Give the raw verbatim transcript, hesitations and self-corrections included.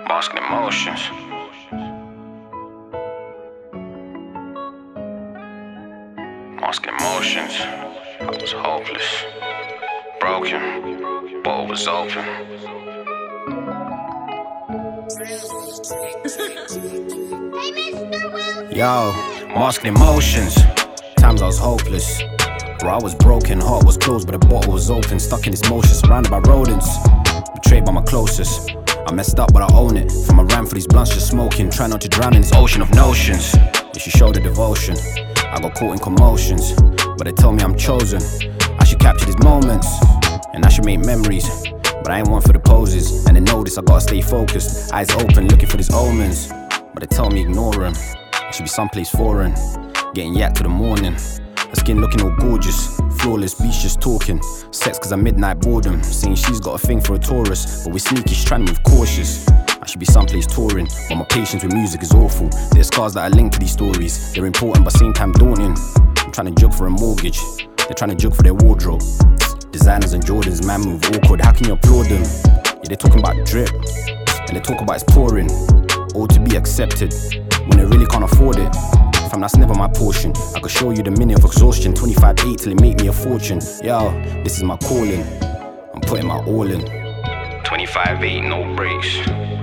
Masking emotions. Masking emotions. I was hopeless, broken, bottle was open. Yo, masking emotions. Times I was hopeless. Bro, I was broken, heart was closed, but the bottle was open. Stuck in this motion, surrounded by rodents. Betrayed by my closest. I messed up, but I own it. From I ran for these blunts just smoking. Try not to drown in this ocean of notions. Yeah, she showed the devotion. I got caught in commotions, but they tell me I'm chosen. I should capture these moments, and I should make memories. But I ain't one for the poses, and they know this, I gotta stay focused. Eyes open, looking for these omens, but they tell me ignore them. I should be someplace foreign, getting yacked to the morning. Her skin looking all gorgeous, flawless, beach just talking. Sex cause I'm midnight boredom, saying she's got a thing for a tourist. But we're sneaky, she's trying to move cautious. I should be someplace touring, but my patience with music is awful. There's scars that I link to these stories. They're important but same time daunting. I'm trying to jug for a mortgage, they're trying to jug for their wardrobe. Designers and Jordans, man move awkward, how can you applaud them? Yeah, they're talking about drip, and they talk about it's pouring. All to be accepted, when they really can't afford it. Fam, that's never my portion. I could show you the minute of exhaustion. Twenty-five eight till it make me a fortune. Yo, this is my calling, I'm putting my all in. Twenty-five eight, no breaks.